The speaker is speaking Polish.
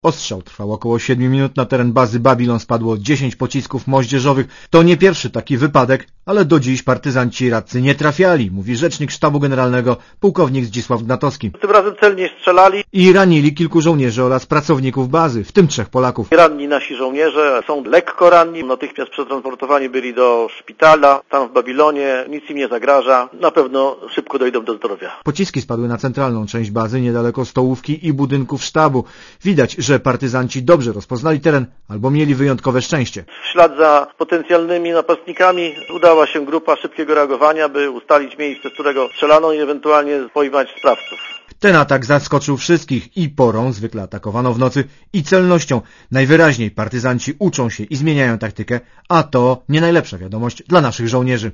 Ostrzał trwał około 7 minut. Na teren bazy Babilon spadło 10 pocisków moździerzowych. To nie pierwszy taki wypadek, ale do dziś partyzanci radcy nie trafiali, mówi rzecznik sztabu generalnego pułkownik Zdzisław Gnatowski. Tym razem celnie strzelali I ranili kilku żołnierzy oraz pracowników bazy, w tym 3 Polaków. Ranni nasi żołnierze są lekko ranni, natychmiast przetransportowani byli do szpitala, tam w Babilonie, nic im nie zagraża, na pewno szybko dojdą do zdrowia. Pociski spadły na centralną część bazy, niedaleko stołówki i budynków sztabu. Widać, że partyzanci dobrze rozpoznali teren albo mieli wyjątkowe szczęście. W ślad za potencjalnymi napastnikami udała się grupa szybkiego reagowania, by ustalić miejsce, z którego strzelano i ewentualnie pojmać sprawców. Ten atak zaskoczył wszystkich i porą, zwykle atakowano w nocy, i celnością. Najwyraźniej partyzanci uczą się i zmieniają taktykę, a to nie najlepsza wiadomość dla naszych żołnierzy.